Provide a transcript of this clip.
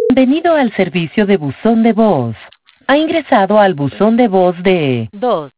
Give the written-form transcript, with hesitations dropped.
Bienvenido al servicio de buzón de voz. Ha ingresado al buzón de voz de 2